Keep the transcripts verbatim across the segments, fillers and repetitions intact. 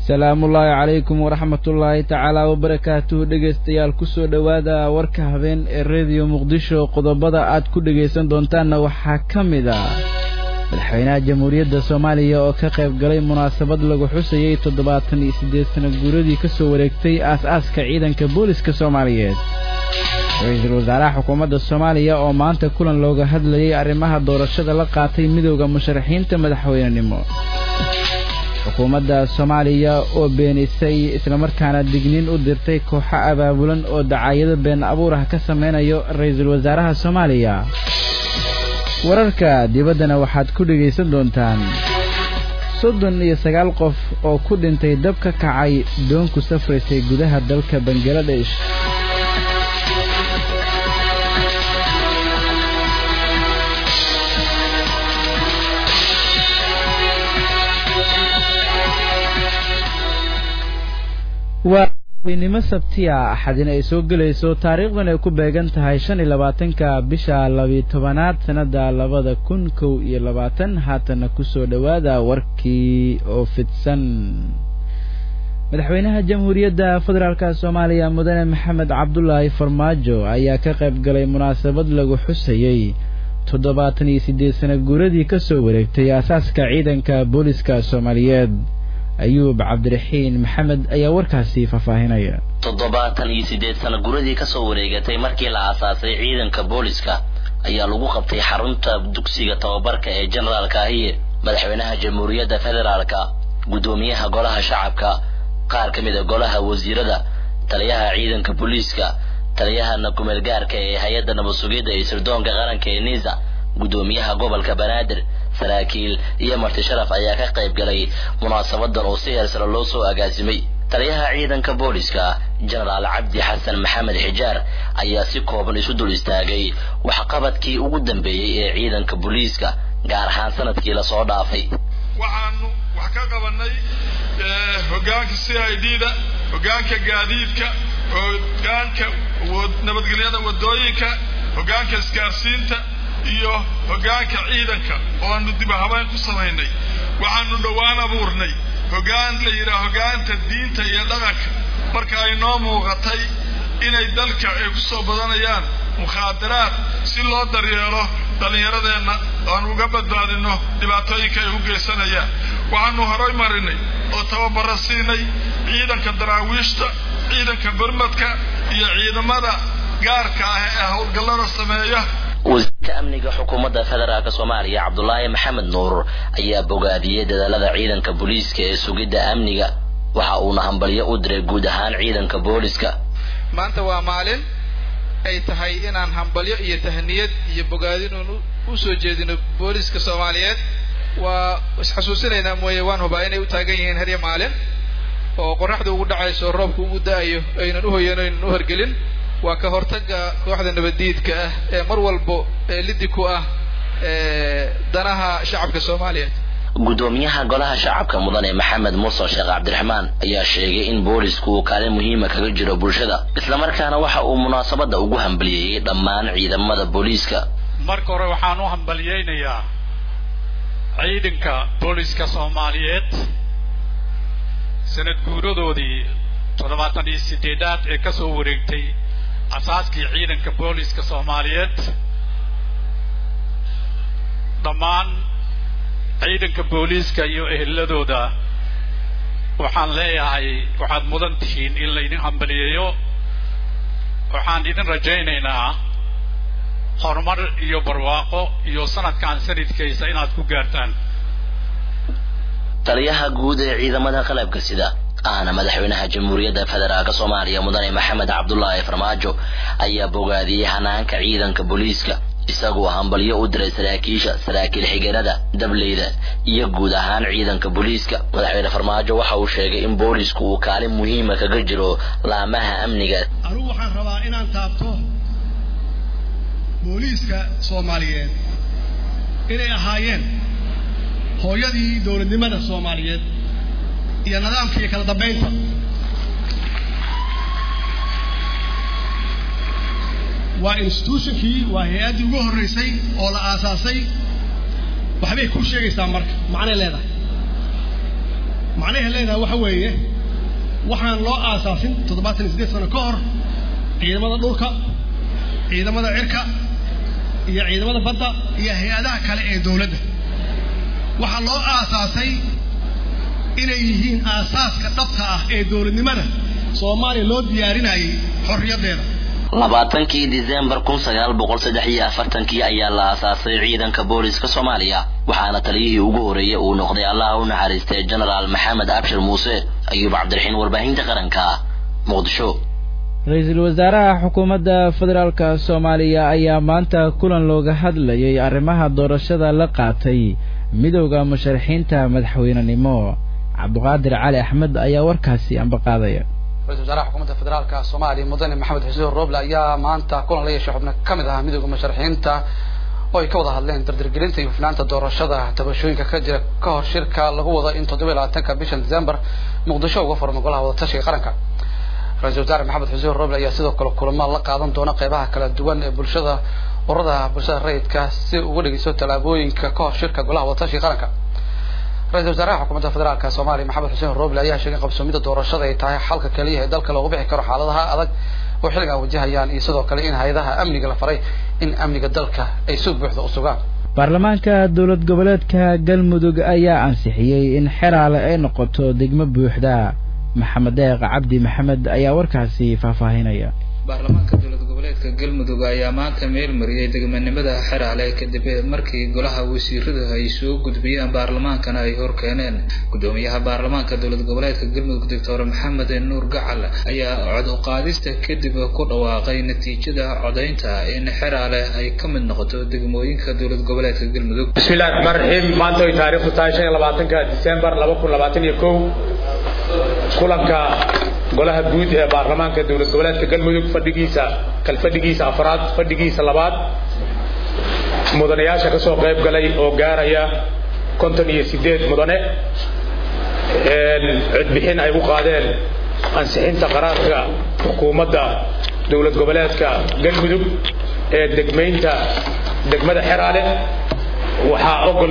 السلام الله عليكم ورحمة الله تعالى وبركاته dhegeystayaal ku soo dhawaada warka habeen ee radio Muqdisho qodobada aad ku dhageysan doontaan waxa kamid ah madaxweynaha jamhuuriyadda Soomaaliya oo ka qayb galay munaasabad lagu xusayay toddobaatan iyo siddeed sano guuradii ka soo wareegtay aas-aaska ciidanka booliska Soomaaliyeed ra'iisul wasaaraha xukuumadda Soomaaliya oo maanta kulan looga hadlayay arrimaha doorashada la qaatay midowga musharaxiinta madaxweynenimo xukuumadda Soomaaliya oo beenisay isla markaana digniin u dirtay kooxo abaabulan oo dacaayada been abuur ah ka sameeyo ra'iisul wasaaraha Soomaaliya wararka dibaddana waxaad ku dhageysan doontaan soddon iyo sagaal qof oo ku dhintay dab ka kacay doon ku safraysay gudaha dalka Bangladesh وينما سبتيا أحدنا يسوق ليسو تاريخنا يكون بيجان تهايشان لباتن كبشا لبي تبانات سنة لبادا كن كو يلباتن حتى نكسو دوادا وركي أو فتسن مدحوينها جمهورية فدرالكا الصومالية مدن محمد عبد الله فرماجو أيا كقب قلي مناسبة لغو حسيي تضباطني سيدي سنة قردي كسو وركتي أساس كعيدا كبوليسكا الصوماليات أيوب عبد الرحيم محمد أي وركاسي ففاهنيا تضباطن يسيديد سنة قردي كسو وريغتي مركي العساسي عيدن كبوليسكا أي لغو قبطي حرمتا بدوكسيغا توباركا اي جنرالكا هي مدحوينها جمهورية فدرالكا قدوميها قولها شعبكا قار كميدا قولها وزيردا تليها عيدن كبوليسكا تليها نكم القاركا اي هيدا نبسوغيدا اي سردونكا غرانكا اي نيزا قدوميها قوبالكا بنادر saraakiil iyo marti sharaf ayaa ka qayb galay munaasabadan oo si heer sare loo soo agaasimay taliyaha ciidanka booliska General Cabdi Xasan Maxamed Xijaar ayaa si kooban isu dul istaagay wax qabadkii ugu dambeeyay ee ciidanka booliska gaar ahaan sanadkii la soo dhaafay waxaanu wax ka qabanay hogaanka C I D-da hogaanka gaadiidka hogaanka nabadgelyada wadooyinka hogaanka iskaarsiinta iyo hogaanka ciidanka oo aanu dib habayn ku sameynay waxaanu dhawaan abuurnay hogaan la yiraahdo hogaanta diinta iyo dhaqanka marka ay noo muuqatay inay dalka ay ku soo badanayaan mukhadaraad si loo daryeelo dhalinyaradeena aan uga badbaadino dhibaatooyinka ay u geysanayaan waxaanu horay marinay oo tababar siinay ciidanka daraawiishta ciidanka barmadka iyo ciidamada gaarka ah ee howlgallada sameeya wasiirka amniga xukuumadda federaalka Soomaaliya Cabdullaahi Maxamed Nuur ayaa bogaadiyay dadaalada ciidanka booliska ee sugidda amniga waxa uu nahanbaliyo u diray guud ahaan ciidanka booliska maanta waa maalin ay tahay inaan hanbaliyo iyo tahniyad iyo bogaadin u soo jeedino booliska Soomaaliyeed waa isxasuusinayna mooyee waan hubaa inay u taagan yihiin har iyo maalin oo qorraxdu ugu dhacayso roobku ugu da'ayo aynan u hoyanayn u hargelin waa ka hortaga kooxda nabadiidka ah ee mar walba ee liddi ku ah ee danaha shacabka Soomaaliyeed gudoomiyaha golaha shacabka mudane Maxamed Muuse Sheekh Cabdiraxmaan ayaa sheegay in boolisku uu kaalin muhiim ah kaga jiro bulshada isla markaana waxa uu munaasabada ugu hambaliyay dhammaan ciidamada booliska marka hore waxaan u hambaliyaynayaa ciidanka booliska Soomaaliyeed sanad guuradoodii toddobaatan iyo siddeedaad ee ka soo wareegtay asaaskii ciidanka booliska Soomaaliyeed dhammaan ciidanka booliska iyo eheladooda waxaan leeyahay waxaad mudan tihiin in la idin hambaliyeeyo waxaan idin rajaynaynaa horumar iyo barwaaqo iyo sanadkan sanadkiisa inaad ku gaartaan taliyaha guud ee ciidamada qalabka sida أنا مدحوينها جمهورية فدرالك Soomaaliya mudane Maxamed Cabdullaahi Farmaajo ayaa bogaadiyay hanaanka ciidanka booliska isagoo hambalyo u diray saraakiisha saraakiil xigeerada dableyda iyo guud ahaan ciidanka booliska madaxweyne Farmaajo waxa uu sheegay in boolisku uu kaalin muhiim ah kaga jiro laamaha amniga anigu waxaan rabaa inaan taabto booliska Soomaaliyeed inay ahaayeen hooyadii dawladnimada Soomaaliyeed iyo nidaamka kala dambeynta waa institutionkii waa hay'adii ugu horeysay oo la aasaasay waxbay ku sheegaysaa marka macna leedahay macnaheedu leedahay waxa weeye waxaan loo aasaasin toddobaatan iyo siddeed sano ka hor ciidamada dhulka ciidamada cirka iyo ciidamada badda iyo hay-adaha kale ee dawladda waxaa loo aasaasay inay yihiin aasaaska dhabta ah ee dawladnimada Soomaaliya loo diyaarinayay xorriyadeeda labaatankii December kun sagaal boqol saddex iyo afartankii ayaa la aasaasay ciidanka booliska Soomaaliya waxaana taliyihii ugu horeeyay uu noqday Allah u naxariistay General Maxamed Abshir Muuse Ayuub Cabdiraxiin warbaahinta qaranka Muqdisho Ra'iisul Wasaaraha Xukuumadda Federaalka Soomaaliya ayaa maanta kulan looga hadlayay arrimaha doorashada la qaatay midowga musharaxiinta madaxweynenimo Cabduqaadir Cali Axmed ayaa warkaasi anba qaadaya رئيس وزراء حكومة الفدرالية الصومالية مدن محمد حسين الروبلا يا مانتا كون لي شحبنا كمدها ميدوغ مشارحينتا oo ay ka wada hadleen dardargelinta iyo fanaanta doorashada tabashooyinka ka jira ka hor shirka lagu wada in toddoba iyo labaatanka bisha December Muqdisho uga furmo golaha wada tashiga qaranka Ra'iisul Wasaare Maxamed Xuseen Roble ayaa sidoo kale kulamo la qaadan doona qaybaha kala duwan ee bulshada ururada bulshada rayidka si ugu dhigeyso talaabooyinka ka hor shirka golaha wada tashiga qaranka رئيس وزراء حكومة الفدرالية الصومالية محمد حسين الروبلا ayaa sheegay qabsoomida doorashada ay tahay xalka kaliya ee dalka loogu bixi karo xaaladaha adag oo xilliga wajahayaan iyo sidoo kale in hay'adaha amniga la faray in amniga dalka ay soo buuxdo u sugaan baarlamaanka dawlad goboleedka Galmudug ayaa ansixiyay in xeraale ay noqoto degmo buuxda Maxamed Deeq Cabdi Maxamed ayaa warkaasi faahfaahinaya baarlamaanka dawlad goboleedka Galmudug ayaa maanta meel mariyay degmanimada xeraale kadib markii golaha wasiirada ay soo gudbiyeen baarlamaankana ay hor keeneen gudoomiyaha baarlamaanka dawlad goboleedka Galmudug Doctor Maxamed Nuur Gacal ayaa cod u qaadista kadib ku dhawaaqay natiijada codeynta in xeraale ay ka mid noqoto degmooyinka dawlad goboleedka Galmudug bismillaahir rahmaanir rahiim maanta ay taariikhdu tahay shan iyo labaatanka December laba kun labaatan iyo kow kulanka golaha guud ee baarlamaanka dawlad goboleedka Galmudug fadhigiisa kal fadhigiisa afraad fadhigiisa labaad mudanayaasha ka soo qayb galay oo gaaraya konton iyo siddeed mudane ee cid bixin ay u qaadeen ansixinta qaraarka xukuumadda dawlad goboleedka Galmudug ee degmeynta degmada xeraale waxa ogol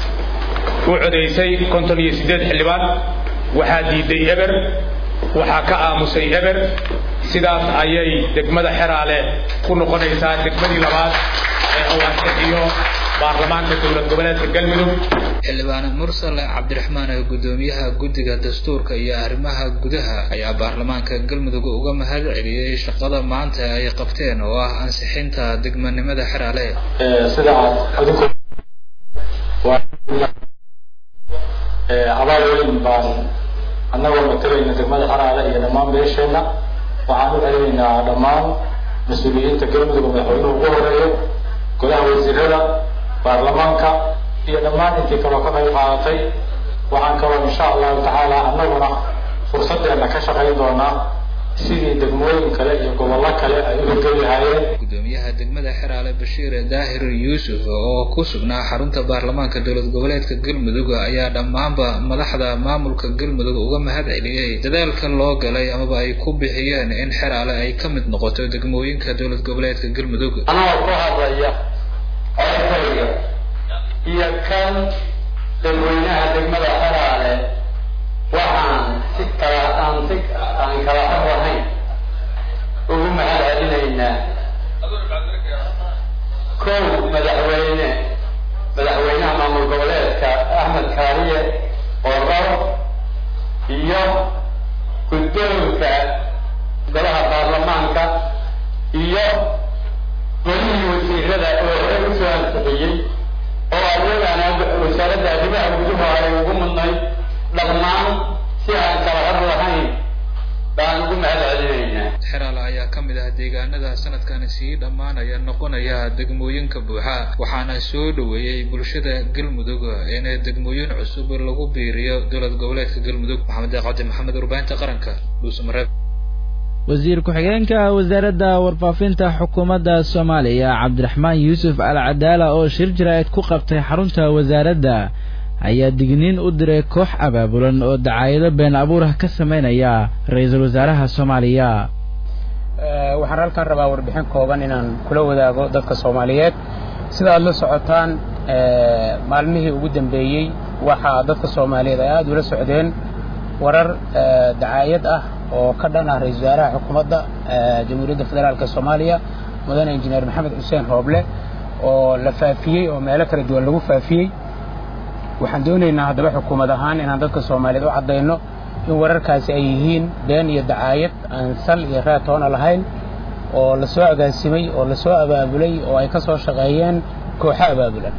u codeysay konton iyo siddeed xildhibaan waxa diiday eber waxa ka aamusay eber sidaas ayay degmada xeraale ku noqonaysaa degmadii labaad ee uu ansixiyo baarlamaanka dawlad goboleedka Galmudug xildhibaan Mursal Cabdiraxmaan ee gudoomiyaha guddiga dastuurka iyo arrimaha gudaha ayaa baarlamaanka Galmudug uga mahad celiyay shaqada maanta ay qabteen oo ah ansixinta degmanimada xeraale ee sida adinku ee abaal baan annagoo matalayna degmada xaraale iyo dhammaan beesheena waxaan u celinaynaa dhammaan mas'uuliyiinta Galmudug madaxweynuhu ugu horeeyo golaha wasiirada baarlamaanka iyo dhammaan intii kale ka qayb qaadatay waxaan kaloo insha Allah taala annaguna fursadeena ka shaqayn doonaa sidii degmooyin kale iyo gobollo kale ay u hirgeliyeen gudoomiyaha degmada xeraale Bashiir Daahir Yuusuf oo ku sugnaa xarunta baarlamaanka dawlad goboleedka Galmudug ayaa dhammaanba madaxda maamulka Galmudug uga mahad celiyay dadaalka loo galay amaba ay ku bixiyeen in xeraale ay ka mid noqoto degmooyinka dawlad goboleedka Galmudug anoo ku hadlaya ayayga iyo kan dadweynaha degmada xeraale waxaan si kala aan si aan kala hadlahayn ugu mahad celinaynaa kow madaxweyne madaxweynaha maamul goboleedka Axmed Kaariye Qoror iyo guddoonka golaha baarlamaanka iyo golihii wasiirada oo hore u soo ansixiyey oo ayagana wasaaradda arrimaha gudaha ay ugu mudnay dhammaan si aan kala had lahayn baan ugu mahad celinaynaa xeraale ayaa ka mid ah deegaanada sanadkan sii dhamaanaya noqonaya degmooyinka buuxa waxaana soo dhaweeyay bulshada Galmudug in degmooyin cusub lagu biiriyo dawlad goboleedka Galmudug Maxamed Qadi Maxamed warbaahinta qaranka Dhuusamareeb wasiir ku-xigeenka wasaaradda warfaafinta xukuumadda Soomaaliya Cabdiraxmaan Yuusuf Al Cadaala oo shir jiraa'id ku qabtay xarunta wasaaradda ayaa digniin u diray koox abaabulan oo dacaayado been abuur ah ka sameynaya ra'iisul wasaaraha Soomaaliya ee waxaan halkaan rabaa warbixin kooban inaan kula wadaago dadka Soomaaliyeed sida aad la socotaan ee maalmihii ugu dambeeyay waxa dadka Soomaaliyeed ay aad ula socdeen warar dacaayad ah oo ka dhan ah ra-iisul wasaaraha xukuumadda jamhuuriyadda federaalka soomaaliya mudane injineer maxamed xuseen rooble oo la faafiyey oo meelo kala duwan lagu faafiyey waxaan doonaynaa haddaba xukuumad ahaan inaan dadka soomaaliyeed u caddayno in wararkaasi ay yihiin been iyo dacaayad aan sal iyo raad toona lahayn oo la soo agaasimay oo la soo abaabulay oo ay ka soo shaqeeyeen kooxo abaabulan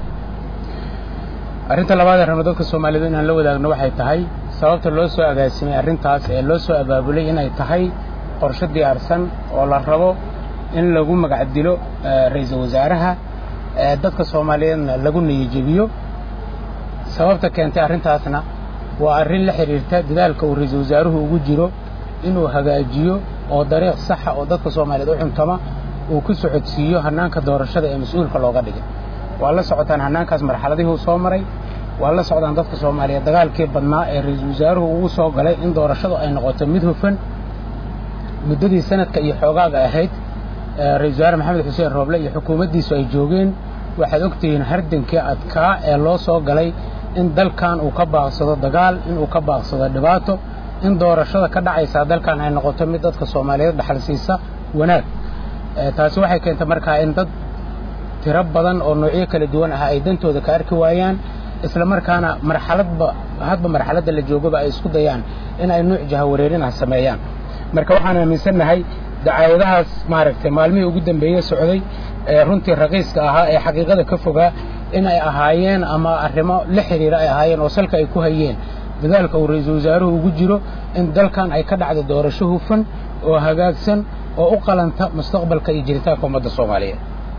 arrinta labaad ee rabno dadka soomaaliyeed inaan la wadaagno waxay tahay sababta loo soo agaasimay arrintaas ee loo soo abaabulay inay tahay qorshe diyaarsan oo la rabo in lagu magac dilo ra-iisul wasaaraha dadka soomaaliyeedna lagu niyajabiyo sababta keentay arrintaasna waa arrin la xiriirta dadaalka uu ra-iisul wasaaruhu ugu jiro inuu hagaajiyo oo dariiq saxa oo dadka soomaaliyeed u xuntama uu ku socodsiiyo hannaanka doorashada ee mas-uulka looga dhigay waa la socotaan hannaankaas marxaladihii uu soo maray waa la socdaan dadka soomaaliyeed dagaalkii badnaa ee ra-iisul wasaaruhu ugu soo galay in doorashadu ay noqoto mid hufan muddadii sanadka iyo xoogaaga ahayd ra-iisul wasaare maxamed xuseen rooble iyo xukuumaddiisu ay joogeen waxaad ogtihiin hardankii adkaa ee loo soo galay in dalkan uu ka baaqsado dagaal in uu ka baaqsado dhibaato in doorashada ka dhacaysaa dalkan ay noqoto mid dadka soomaaliyeed dhaxal siisa wanaag taasi waxay keentay markaa in dad tiro badan oo noocyo kala duwan ah ay dantooda ka arki waayaan isla markaana marxaladba hadba marxaladda la joogaba ay isku dayaan in ay nuuc jahawareerin ah sameeyaan marka waxaan aaminsannahay dacaayadahaas maaragtay maalmihii ugu dambeeyey socday ee runtii raqiiska ahaa ee xaqiiqada ka fogaa in ay ahaayeen ama arrimo la xiriira ay ahaayeen oo salka ay ku hayeen dadaalka uu ra-iisul wasaaruhu ugu jiro in dalkan ay ka dhacdo doorasho hufan oo hagaagsan oo u qalanta mustaqbalka iyo jiritaanka ummadda soomaaliyeed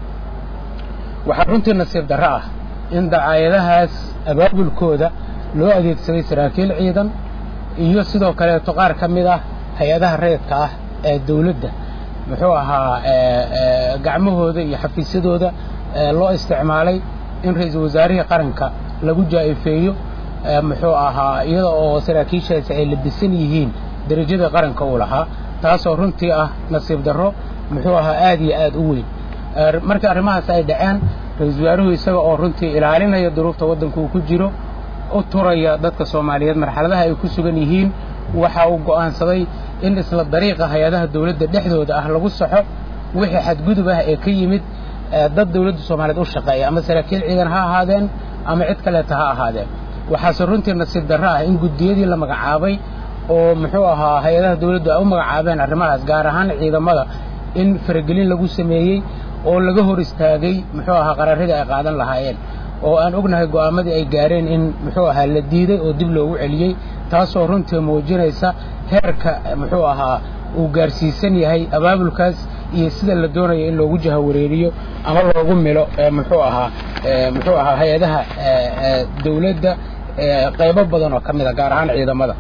waxaa runtii nasiib darro ah in dacaayadahaas abaabulkooda loo adeegsaday saraakiil ciidan iyo sidoo kaleeto qaar ka mid ah hay-adaha rayidka ah ee dawladda muxuu ahaa gacmahooda iyo xafiisyadooda loo isticmaalay in ra-iisul wasaarihii qaranka lagu jaa'ifeeyo muxuu ahaa iyada oo saraakiishaasi ay labisan yihiin derajada qaranka uu lahaa taasoo runtii ah nasiib darro muxuu ahaa aad iyo aad u weyn markii arrimahaas ay dhaceen ra-iisul wasaaruhu isaga oo runtii ilaalinaya duruufta waddanka uu ku jiro u turaya dadka soomaaliyeed marxaladaha ay ku sugan yihiin waxa uu go'aansaday in isla dariiqa hay-adaha dawladda dhexdooda ah lagu saxo wixii xadgudub ah ee ka yimid dad dawladda soomaaliyeed u shaqeeya ama saraakiil ciidan ha ahaadeen ama cid kaleeta ha ahaadeen waxaase runtii nasiib darro ah in guddiyadii la magacaabay oo muxuu ahaa hay-adaha dawladdu ay u magacaabeen arrimahaas gaar ahaan ciidamada in faragelin lagu sameeyey oo laga hor istaagay muxuu ahaa qaraaradii ay qaadan lahaayeen oo aan ognahay go'aamadii ay gaareen in muxuu ahaa la diiday oo dib loogu celiyey taasoo runtii muujinaysa heerka muxuu ahaa uu gaarsiisan yahay abaabulkaas iyo sida la doonayo in loogu jahawareeriyo ama loogu milo muxuu ahaa muxuu ahaa hay-adaha dawladda qaybo badan oo ka mid a gaar ahaan ciidamada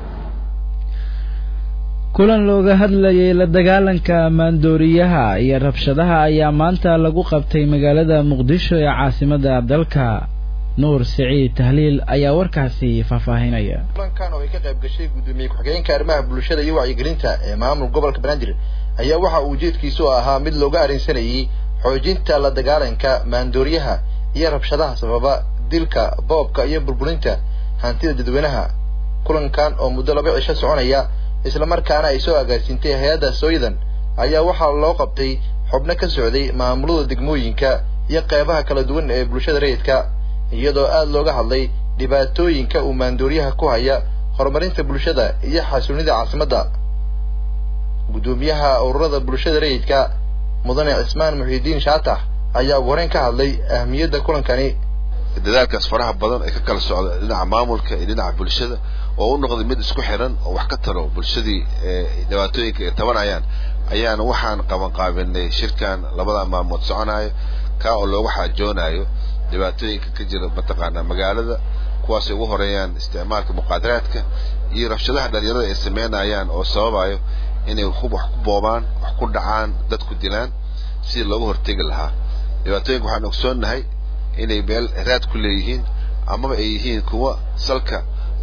kulan looga hadlayay la dagaalanka maandooriyaha iyo rabshadaha ayaa maanta lagu qabtay magaalada muqdisho ee caasimadda dalka nuur siciid tahliil ayaa warkaasi faahfaahinaya kulankan oo ay ka qayb gashay gudoomiye ku-xigeenka arrimaha bulshada iyo wacyigelinta ee maamul gobolka banaadir ayaa waxa uu ujeedkiisu ahaa mid looga arrinsanayay xoojinta la dagaalanka maandooriyaha iyo rabshadaha sababa dilka boobka iyo burburinta hantida dadweynaha kulankan oo muddo laba cisho soconaya isla markaana ay soo agaasintay hay-adda sooyadan ayaa waxaa loo qabtay xubno ka socday maamulada degmooyinka iyo qaybaha kala duwan ee bulshada rayidka iyadoo aad looga hadlay dhibaatooyinka uu maandooriyaha ku haya horumarinta bulshada iyo xasiloonida caasimadda gudoomiyaha ururada bulshada rayidka mudane cismaan muxiidiin shaatax ayaa ugu horeyn ka hadlay ahmiyadda kulankani dadaalkaas faraha badan ee ka kala socda dhinaca maamulka iyo dhinaca bulshada oo u noqday mid isku xiran oo wax ka taro bulshadii dhibaatooyinka ay tabanayaan ayaana waxaan qaban qaabinay shirkan labada maalmood soconaya ka oo loogu xaajoonayo dhibaatooyinka ka jira mataqaanaa magaalada kuwaas ay ugu horeeyaan isticmaalka muqaadaraadka iyo rabshadaha dhalinyarada ay sameynayaan oo sababayo inay wax ku boobaan wax ku dhacaan dadku dilaan si looga hortegi lahaa dhibaatooyinka waxaan ogsoonnahay inay meel raad ku leeyihiin amaba ay yihiin kuwa salka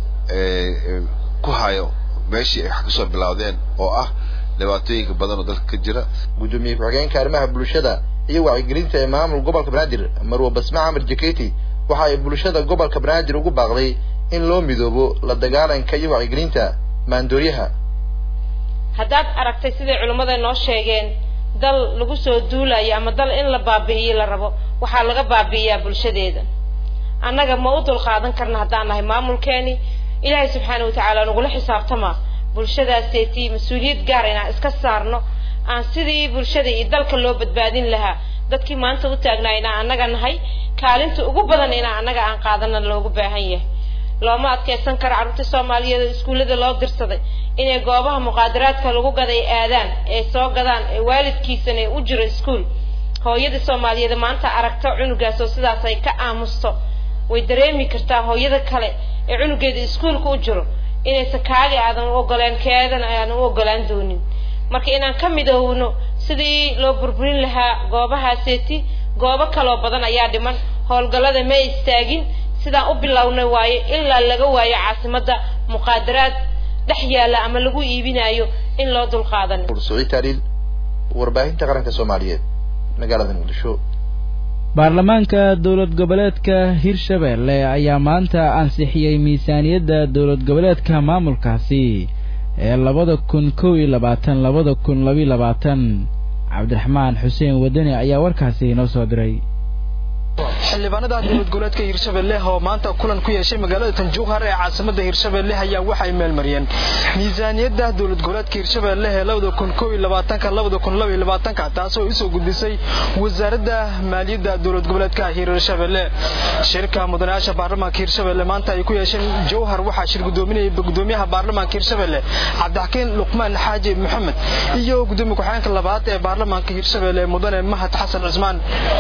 ku hayo meeshii ay wax kasoo bilowdeen oo ah dhibaatooyinka badan oo dalka ka jira gudoomiye ku-xigeenka arrimaha bulshada iyo wacyigelinta ee maamul gobolka banaadir marwo basma camar jaketi waxa ay bulshada gobolka banaadir ugu baaqday in loo midoobo la dagaalanka iyo wacyigelinta maandooriyaha haddaad aragtay siday culimmada noo sheegeen dal lagu soo duulayo ama dal in la baabi'iyo la rabo waxaa laga baabi'iyaa bulshadeeda annaga ma u dulqaadan karna haddaan nahay maamulkeeni ilaahay subxaana watacaala nagula xisaabtama bulshadaaseetii mas-uuliyad gaar inaan iska saarno aan sidii bulshada iyo dalka loo badbaadin lahaa dadkii maanta u taagnaa inaan annaga nahay kaalinta ugu badan inaan annaga aan qaadana loogu baahan yahay looma adkeysan karo carruurta soomaaliyeed oo iskuullada loo dirsaday inay goobaha muqaadaraadka lagu gaday aadaan ee soo gadaan ee waalidkiisana u jiro iskuul hooyada soomaaliyeed maanta aragta cunugaas oo sidaas ay ka aamusto way dareemi kartaa hooyada kale ee cunugeeda iskuulka u jiro inaysan kaaga aadan u ogolaan keedan aan u ogolaan doonin marka inaan ka midoowno sidii loo burburin lahaa goobahaaseti goobo kale oo badan ayaa dhiman howlgallada ma istaagin sidaan u bilownay waaye ilaa laga waayo caasimadda muqaadaraad dhex yaala ama lagu iibinayo in loo dulqaadan Suuci Taariil warbaahinta qaranka Soomaaliyeed magaalada Muqdisho baarlamaanka dawlad goboleedka Hirshabelle ayaa maanta ansixiyay miisaaniyadda dawlad goboleedka maamulkaasi ee labada kun kow iyo labaatan labada kun laba iyo labaatan Cabdiraxmaan Xuseen Wadani ayaa warkaasi inoo soo diray xildhibaanada dawlad goboleedka Hirshabelle oo maanta kulan ku yeeshay magaalada Tanjuuhar ee caasimadda Hirshabelle ayaa waxay meel mariyeen miisaaniyadda dawlad goboleedka Hirshabelle ee labada kun kow iyo labaatan labada kun laba iyo labaatan taas oo isoo gudbisay wasaaradda maaliyadda dawlad goboleedka Hirshabelle shirka mudanaasha baarlamaanka Hirshabelle maanta ay ku yeesheen Jowhar waxa shir gudoominayay gudoomiyaha baarlamaanka Hirshabelle Cabdixakiin Luqmaan Xaaji Maxamed iyo gudoomiye ku-xigeenka labaad ee baarlamaanka Hirshabelle mudane Mahad Xasan Cusmaan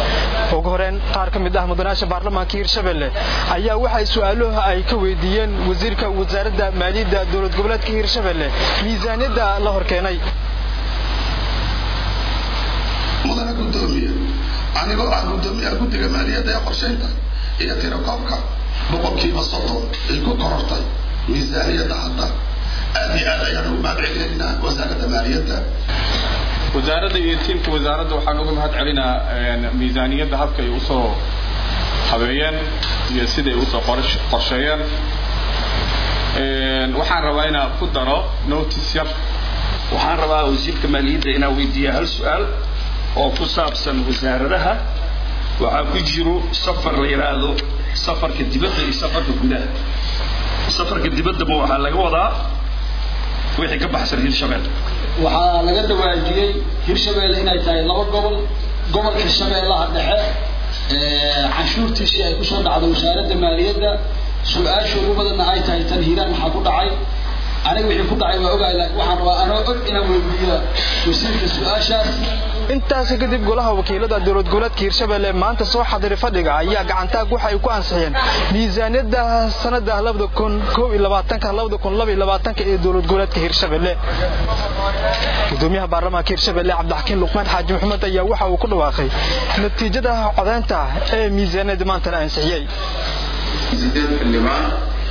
ugu horeen qaar ka mid ah mudanaasha baarlamaanka Hirshabelle ayaa waxay su'aalo ay ka weydiiyeen wasiirka wasaaradda maaliyadda dawlad goboleedka Hirshabelle miisaaniyadda la horkeenay mudane gudoomiye anigoo ah gudoomiyaha guddiga maaliyadda ee qorsheynta iyo tirakoobka boqolkiiba soddon ay ku korortay miisaaniyadda hadda aad iyo aad ayaan ugu mahadcelinaynaa wasaaradda maaliyadda wasaaradda iyo tiimka wasaaradda waxaan uga mahad celinaa miisaaniyadda habka ay u soo habeeyeen iyo siday u soo qorsheeyeen waxaan rabaa inaan ku daro notice yar waxaan rabaa wasiirka maaliyadda inaan weydiiyo hal su'aal oo ku saabsan wasaaradaha waxaa ku jiro safar la yiraahdo safarka dibadda iyo safarka gudaha safarka dibadda ma waxaa laga wadaa wixii ka baxsan Hirshabelle waxaa laga dawaajiyay Hirshabelle inay tahay laba gobol gobolka Shabeellaha Dhexe ee canshuurtiisii ay ku soo dhacdo wasaaradda maaliyadda su'aasha ugu badan ay tahay tan hiiraan waxa ku dhacay aniga wixii ku dhacay waa ogaay laakiin waxaan rabaa anoo og inaan weydiiyo wasiirka su'aashaas intaas kadib golaha wakiilada dawlad goboleedka Hirshabelle maanta soo xadiray fadhiga ayaa gacantaag waxay ku ansixiyeen miisaaniyadda sanadda labada kun kow iyo labaatan labada kun laba iyo labaatan ee dawlad goboleedka Hirshabelle gudoomiyaha baarlamaanka Hirshabelle Cabdixakiin Luqmaan Xaaji Maxamed ayaa waxa uu ku dhawaaqay natiijada codeynta ee miisaaniyadda maanta la ansixiyay sideed xildhibaan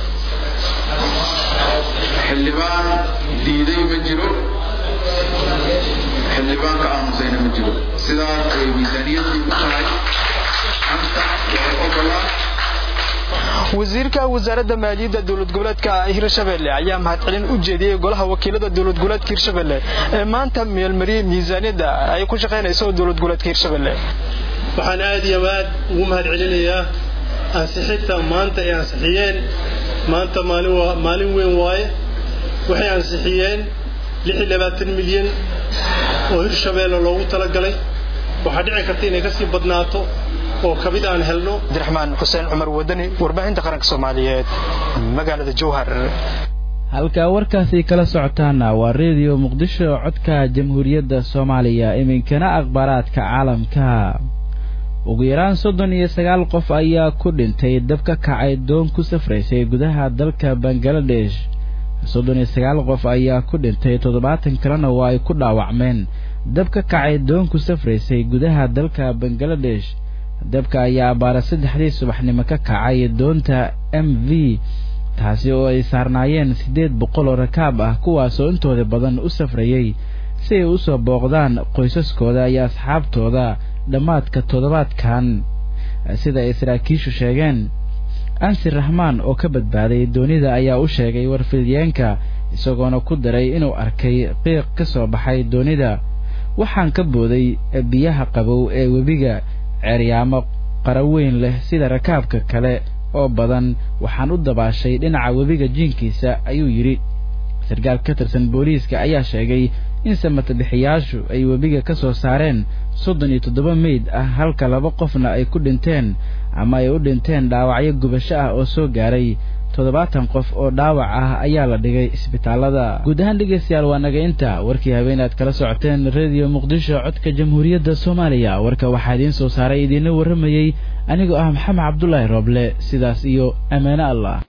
xildhibaan diiday ma jiro xildhibaan ka aamusayna ma jiro sidaas ay miisaaniyaddu ku tahay anta waxay ogolaan wasiirka wasaaradda maaliyadda dawlad goboleedka Hirshabelle ayaa mahadcelin u jeediyay golaha wakiilada dawlad goboleedka Hirshabelle ee maanta meel mariyay miisaaniyadda ay ku shaqeynayso dawlad goboleedka Hirshabelle waxaan aad iyo aad ugu mahadcelinayaa ansixinta maanta ay ansixiyeen maanta maalin waa maalin weyn waaye waxay ansixiyeen lix iyo labaatan milyan oo Hirshabelle loogu talagalay waxa dhici karta inay ka sii badnaato oo kabid aan helno Cabdiraxmaan Xuseen Cumar Wadani warbaahinta qaranka Soomaaliyeed magaalada Jowhar halka warkaasi kala socotaana waa radio Muqdisho codka Jamhuuriyadda Soomaaliya iminkana akhbaaraadka caalamka ugu yaraan soddon iyo sagaal qof ayaa ku dhintay dab ka kacay doon ku safraysay gudaha dalka Bangladesh soddon iyo sagaal qof ayaa ku dhintay toddobaatan kalena waa ay ku dhaawacmeen dab ka kacay doon ku safraysay gudaha dalka Bangladesh dabka ayaa baara saddexdii subaxnimo ka kacay doonta M V taasi oo ay saarnaayeen sideed boqol oo rakaab ah kuwaas oo intooda badan u safrayay si ay u soo booqdaan qoysaskooda iyo asxaabtooda dhamaadka toddobaadkan sida ay saraakiishu sheegeen Ansir Rahmaan oo ka badbaaday doonida ayaa u sheegay warfidiyeenka isagoona ku daray inuu arkay qiiq ka soo baxay doonida waxaan ka booday biyaha qabow ee webiga ceeryaamo qaraweyn leh sida rakaabka kale oo badan waxaan u dabaashay dhinaca webiga jiinkiisa ayuu yidhi sarkaal ka tirsan booliiska ayaa sheegay in samatabixiyaashu ay webiga ka soo saareen soddon iyo toddoba meyd ah halka laba qofna ay ku dhinteen ama ay u dhinteen dhaawacyo gubasho ah oo soo gaaray toddobaatan qof oo dhaawac ah ayaa la dhigay isbitaalada. guud ahaan dhegeystayaal waa naga inta warkii habeenaad kala socoteen radio muqdisho codka jamhuuriyadda soomaaliya. warka waxaa idiin soo saaray idiina warramayay anigoo ah maxamed cabdullaahi rooble. sidaas iyo amaano allah.